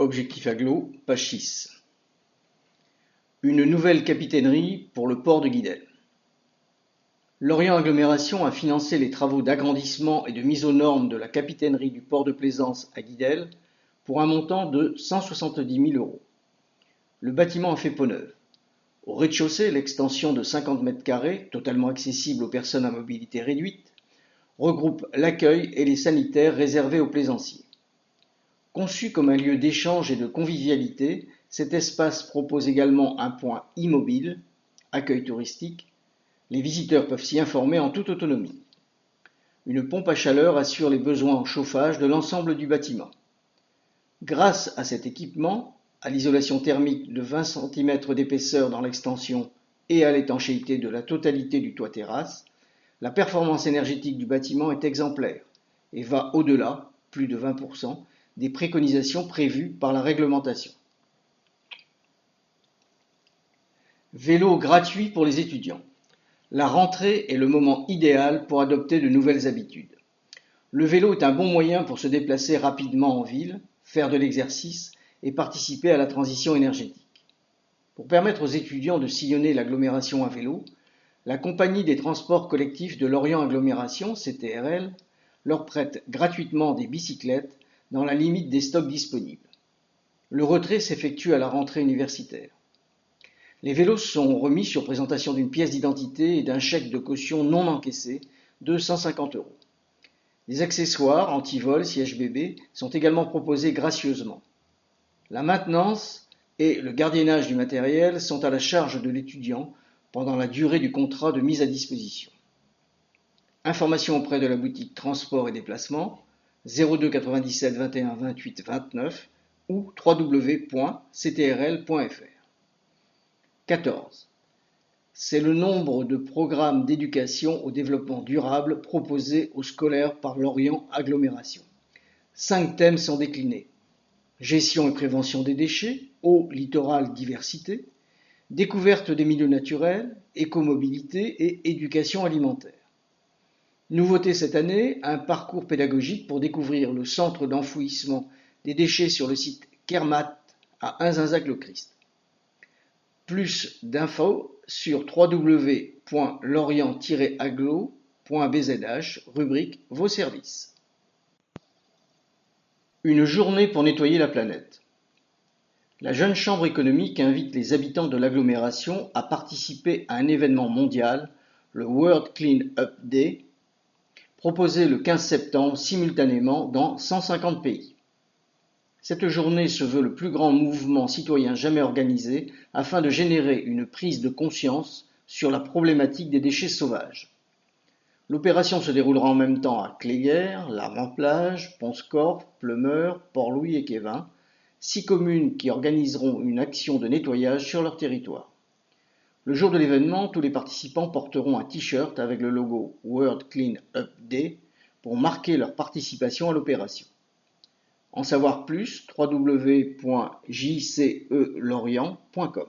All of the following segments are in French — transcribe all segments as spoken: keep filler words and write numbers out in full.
Objectif Agglo, page six. Une nouvelle capitainerie pour le port de Guidel. Lorient Agglomération a financé les travaux d'agrandissement et de mise aux normes de la capitainerie du port de plaisance à Guidel pour un montant de cent soixante-dix mille euros. Le bâtiment a fait peau neuve. Au rez-de-chaussée, l'extension de cinquante mètres carrés, totalement accessible aux personnes à mobilité réduite, regroupe l'accueil et les sanitaires réservés aux plaisanciers. Conçu comme un lieu d'échange et de convivialité, cet espace propose également un point immobile, accueil touristique. Les visiteurs peuvent s'y informer en toute autonomie. Une pompe à chaleur assure les besoins en chauffage de l'ensemble du bâtiment. Grâce à cet équipement, à l'isolation thermique de vingt centimètres d'épaisseur dans l'extension et à l'étanchéité de la totalité du toit terrasse, la performance énergétique du bâtiment est exemplaire et va au-delà, plus de vingt pour cent, des préconisations prévues par la réglementation. Vélo gratuit pour les étudiants. La rentrée est le moment idéal pour adopter de nouvelles habitudes. Le vélo est un bon moyen pour se déplacer rapidement en ville, faire de l'exercice et participer à la transition énergétique. Pour permettre aux étudiants de sillonner l'agglomération à vélo, la Compagnie des transports collectifs de Lorient Agglomération, C T R L, leur prête gratuitement des bicyclettes dans la limite des stocks disponibles. Le retrait s'effectue à la rentrée universitaire. Les vélos sont remis sur présentation d'une pièce d'identité et d'un chèque de caution non encaissé de cent cinquante euros. Des accessoires anti-vol siège bébé sont également proposés gracieusement. La maintenance et le gardiennage du matériel sont à la charge de l'étudiant pendant la durée du contrat de mise à disposition. Informations auprès de la boutique Transport et Déplacement zéro deux quatre-vingt-dix-sept vingt et un vingt-huit vingt-neuf ou w w w point c t r l point f r. quatorze. C'est le nombre de programmes d'éducation au développement durable proposés aux scolaires par Lorient Agglomération. Cinq thèmes sont déclinés. Gestion et prévention des déchets, eau, littoral, diversité, découverte des milieux naturels, écomobilité et éducation alimentaire. Nouveauté cette année, un parcours pédagogique pour découvrir le centre d'enfouissement des déchets sur le site Kermat à Inzinzac-le-Christ. Plus d'infos sur w w w point lorient tiret agglo point b z h, rubrique Vos services. Une journée pour nettoyer la planète. La Jeune Chambre économique invite les habitants de l'agglomération à participer à un événement mondial, le World Clean Up Day, proposé le quinze septembre simultanément dans cent cinquante pays. Cette journée se veut le plus grand mouvement citoyen jamais organisé afin de générer une prise de conscience sur la problématique des déchets sauvages. L'opération se déroulera en même temps à Cléguer, Larme-en-Plage, Pont-Scorff, Pleumeur, Port-Louis et Quévin, six communes qui organiseront une action de nettoyage sur leur territoire. Le jour de l'événement, tous les participants porteront un t-shirt avec le logo World Clean Up Day pour marquer leur participation à l'opération. En savoir plus, w w w point j c e lorient point com.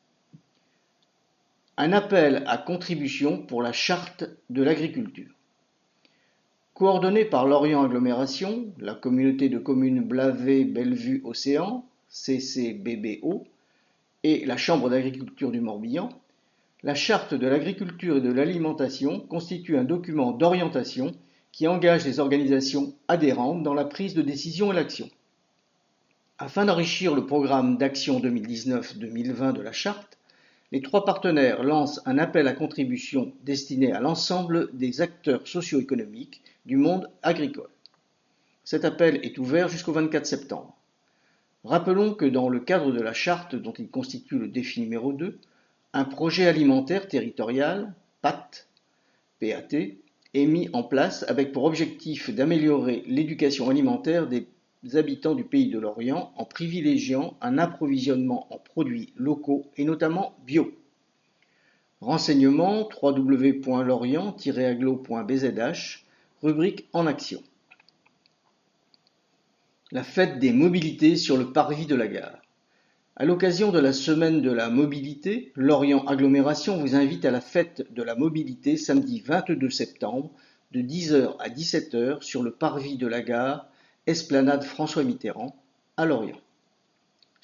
Un appel à contribution pour la charte de l'agriculture. Coordonné par Lorient Agglomération, la communauté de communes Blavet-Bellevue-Océan, C C B B O, et la Chambre d'agriculture du Morbihan, la charte de l'agriculture et de l'alimentation constitue un document d'orientation qui engage les organisations adhérentes dans la prise de décision et l'action. Afin d'enrichir le programme d'action deux mille dix-neuf deux mille vingt de la charte, les trois partenaires lancent un appel à contribution destiné à l'ensemble des acteurs socio-économiques du monde agricole. Cet appel est ouvert jusqu'au vingt-quatre septembre. Rappelons que dans le cadre de la charte dont il constitue le défi numéro deux, un projet alimentaire territorial, P A T, P A T, est mis en place avec pour objectif d'améliorer l'éducation alimentaire des habitants du pays de Lorient en privilégiant un approvisionnement en produits locaux et notamment bio. Renseignements w w w point lorient tiret agglo point b z h, rubrique En action. La fête des mobilités sur le parvis de la gare. À l'occasion de la semaine de la mobilité, Lorient Agglomération vous invite à la fête de la mobilité samedi vingt-deux septembre de dix heures à dix-sept heures sur le parvis de la gare Esplanade François Mitterrand à Lorient.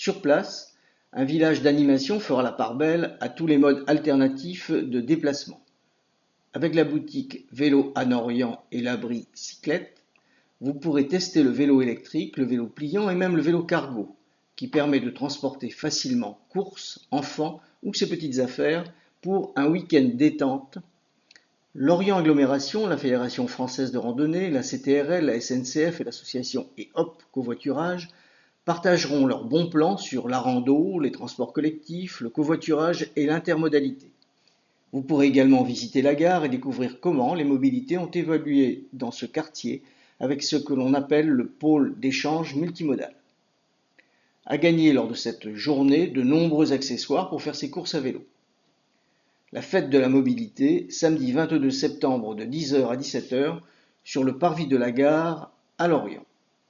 Sur place, un village d'animation fera la part belle à tous les modes alternatifs de déplacement. Avec la boutique Vélo Anne Orient et l'abri Cyclette, vous pourrez tester le vélo électrique, le vélo pliant et même le vélo cargo, qui permet de transporter facilement courses, enfants ou ses petites affaires pour un week-end détente. Lorient Agglomération, la Fédération française de randonnée, la C T R L, la S N C F et l'association E H O P Covoiturage partageront leurs bons plans sur la rando, les transports collectifs, le covoiturage et l'intermodalité. Vous pourrez également visiter la gare et découvrir comment les mobilités ont évolué dans ce quartier avec ce que l'on appelle le pôle d'échange multimodal. À gagner lors de cette journée de nombreux accessoires pour faire ses courses à vélo. La fête de la mobilité, samedi vingt-deux septembre de dix heures à dix-sept heures sur le parvis de la gare à Lorient.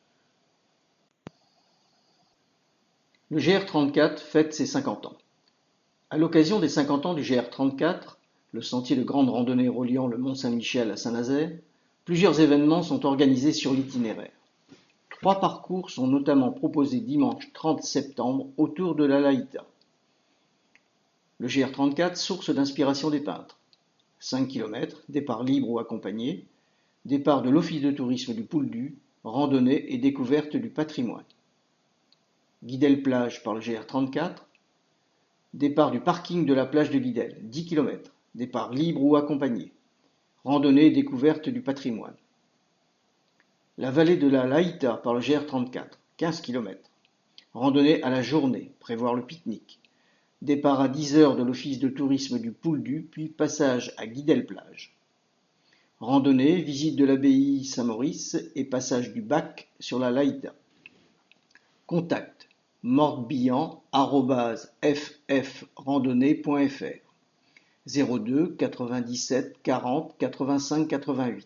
Le G R trente-quatre fête ses cinquante ans. À l'occasion des cinquante ans du G R trente-quatre, le sentier de grande randonnée reliant le Mont-Saint-Michel à Saint-Nazaire, plusieurs événements sont organisés sur l'itinéraire. Trois parcours sont notamment proposés dimanche trente septembre autour de la Laïta. Le G R trente-quatre, source d'inspiration des peintres. cinq kilomètres, départ libre ou accompagné, départ de l'Office de tourisme du Pouldu, randonnée et découverte du patrimoine. Guidel-Plage par le G R trente-quatre, départ du parking de la plage de Guidel, dix kilomètres, départ libre ou accompagné, randonnée et découverte du patrimoine. La vallée de la Laïta par le G R trente-quatre, quinze kilomètres, randonnée à la journée, prévoir le pique-nique, départ à dix heures de l'Office de tourisme du Pouldu, puis passage à Guidel-Plage. Randonnée, visite de l'abbaye Saint-Maurice et passage du bac sur la Laïta. Contact mortebillan arobase f f randonnée point f r zéro deux quatre-vingt-dix-sept quarante quatre-vingt-cinq quatre-vingt-huit.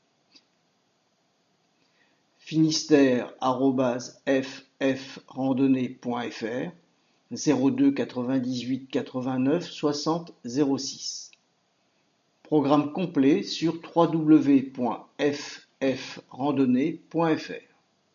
Finistère arobase f f randonnée point f r zéro deux quatre-vingt-dix-huit quatre-vingt-neuf soixante zéro six. Programme complet sur w w w point f f randonnée point f r.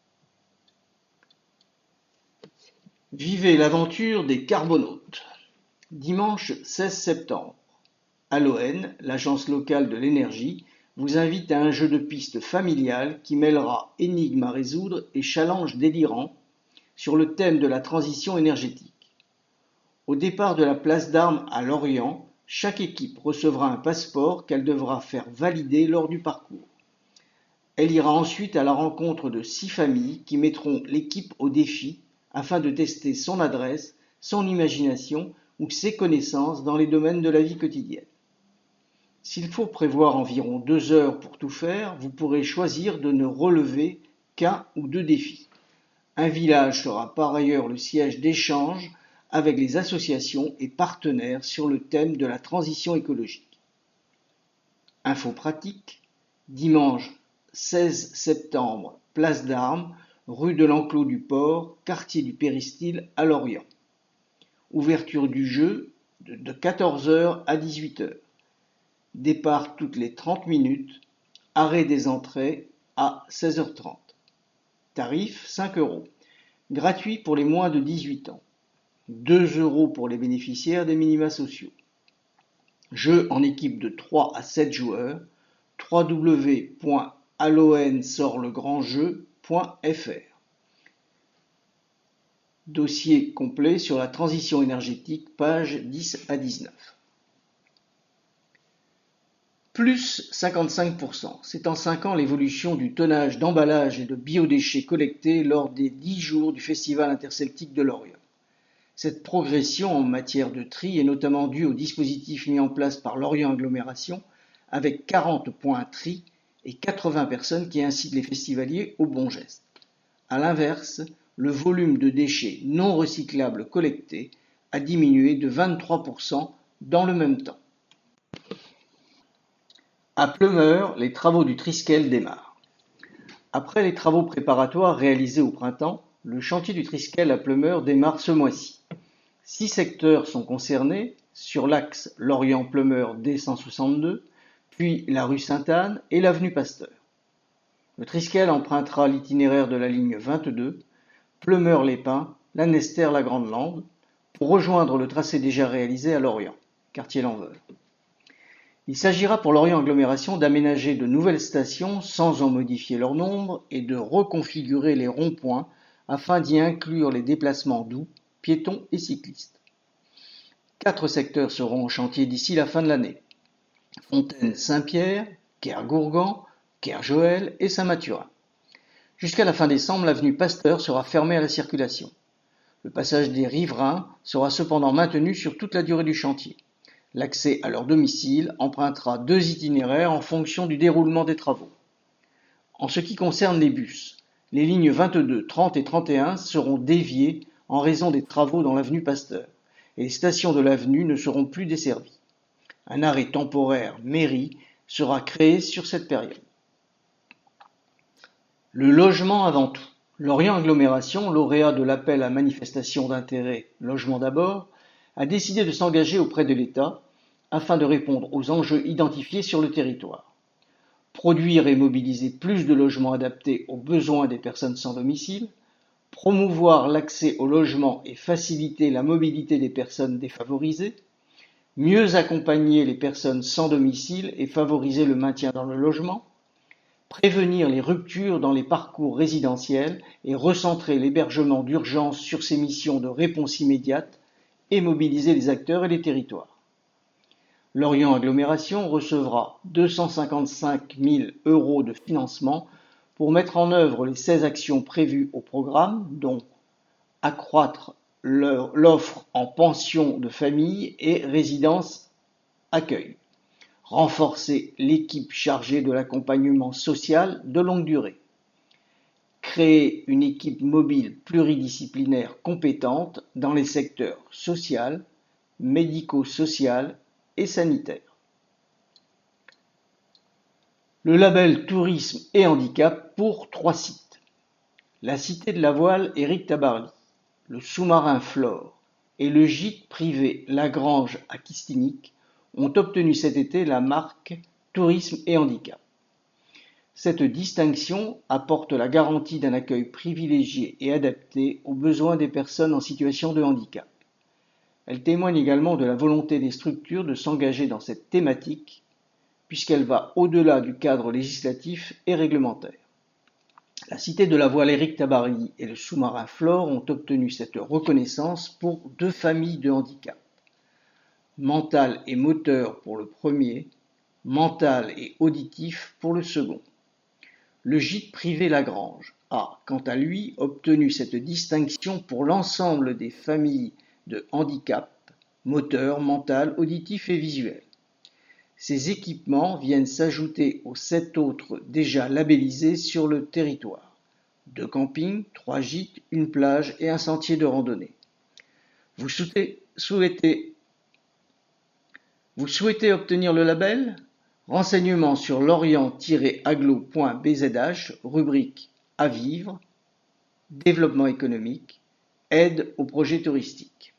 Vivez l'aventure des carbonautes. Dimanche seize septembre. Aloen, l'agence locale de l'énergie, vous invite à un jeu de piste familial qui mêlera énigmes à résoudre et challenges délirants sur le thème de la transition énergétique. Au départ de la place d'Armes à Lorient, chaque équipe recevra un passeport qu'elle devra faire valider lors du parcours. Elle ira ensuite à la rencontre de six familles qui mettront l'équipe au défi afin de tester son adresse, son imagination ou ses connaissances dans les domaines de la vie quotidienne. S'il faut prévoir environ deux heures pour tout faire, vous pourrez choisir de ne relever qu'un ou deux défis. Un village sera par ailleurs le siège d'échange avec les associations et partenaires sur le thème de la transition écologique. Info pratique, dimanche seize septembre, place d'Armes, rue de l'Enclos du Port, quartier du Péristyle à Lorient. Ouverture du jeu de quatorze heures à dix-huit heures. Départ toutes les trente minutes. Arrêt des entrées à seize heures trente. Tarif cinq euros. Gratuit pour les moins de dix-huit ans. deux euros pour les bénéficiaires des minima sociaux. Jeu en équipe de trois à sept joueurs. w w w point aloen sort le grand jeu point f r. Dossier complet sur la transition énergétique, pages dix à dix-neuf. Plus cinquante-cinq pour cent. C'est en cinq ans l'évolution du tonnage d'emballage et de biodéchets collectés lors des dix jours du Festival interceltique de Lorient. Cette progression en matière de tri est notamment due au dispositif mis en place par Lorient Agglomération avec quarante points tri et quatre-vingts personnes qui incitent les festivaliers au bon geste. A l'inverse, le volume de déchets non recyclables collectés a diminué de vingt-trois pour cent dans le même temps. À Pleumeur, les travaux du Triskel démarrent. Après les travaux préparatoires réalisés au printemps, le chantier du Triskel à Pleumeur démarre ce mois-ci. Six secteurs sont concernés, sur l'axe Lorient-Pleumeur D cent soixante-deux, puis la rue Sainte-Anne et l'avenue Pasteur. Le Triskel empruntera l'itinéraire de la ligne vingt-deux, Pleumeur-les-Pins, Lanester, la Grande Lande, pour rejoindre le tracé déjà réalisé à Lorient, quartier Lanveule. Il s'agira pour Lorient Agglomération d'aménager de nouvelles stations sans en modifier leur nombre et de reconfigurer les ronds-points afin d'y inclure les déplacements doux, piétons et cyclistes. Quatre secteurs seront en chantier d'ici la fin de l'année. Fontaine-Saint-Pierre, Kergourgan, Kerjoël et Saint-Mathurin. Jusqu'à la fin décembre, l'avenue Pasteur sera fermée à la circulation. Le passage des riverains sera cependant maintenu sur toute la durée du chantier. L'accès à leur domicile empruntera deux itinéraires en fonction du déroulement des travaux. En ce qui concerne les bus, les lignes vingt-deux, trente et trente et un seront déviées en raison des travaux dans l'avenue Pasteur, et les stations de l'avenue ne seront plus desservies. Un arrêt temporaire mairie sera créé sur cette période. Le logement avant tout. Lorient Agglomération, lauréat de l'appel à manifestation d'intérêt Logement d'abord, a décidé de s'engager auprès de l'État afin de répondre aux enjeux identifiés sur le territoire. Produire et mobiliser plus de logements adaptés aux besoins des personnes sans domicile, promouvoir l'accès au logement et faciliter la mobilité des personnes défavorisées, mieux accompagner les personnes sans domicile et favoriser le maintien dans le logement, prévenir les ruptures dans les parcours résidentiels et recentrer l'hébergement d'urgence sur ses missions de réponse immédiate et mobiliser les acteurs et les territoires. Lorient Agglomération recevra deux cent cinquante-cinq mille euros de financement pour mettre en œuvre les seize actions prévues au programme, dont accroître l'offre en pension de famille et résidence accueil, renforcer l'équipe chargée de l'accompagnement social de longue durée, créer une équipe mobile pluridisciplinaire compétente dans les secteurs social, médico-social et sanitaire. Le label Tourisme et Handicap pour trois sites. La Cité de la Voile Éric Tabarly, le sous-marin Flore et le gîte privé Lagrange à Kistinic ont obtenu cet été la marque Tourisme et Handicap. Cette distinction apporte la garantie d'un accueil privilégié et adapté aux besoins des personnes en situation de handicap. Elle témoigne également de la volonté des structures de s'engager dans cette thématique, puisqu'elle va au-delà du cadre législatif et réglementaire. La Cité de la Voile Éric Tabarly et le sous-marin Flore ont obtenu cette reconnaissance pour deux familles de handicap. Mental et moteur pour le premier, mental et auditif pour le second. Le gîte privé Lagrange a, quant à lui, obtenu cette distinction pour l'ensemble des familles de handicap, moteur, mental, auditif et visuel. Ces équipements viennent s'ajouter aux sept autres déjà labellisés sur le territoire. Deux campings, trois gîtes, une plage et un sentier de randonnée. Vous souhaitez, souhaitez, vous souhaitez obtenir le label ? Renseignements sur lorient tiret aglo point b z h, rubrique à vivre, développement économique, aide aux projets touristiques.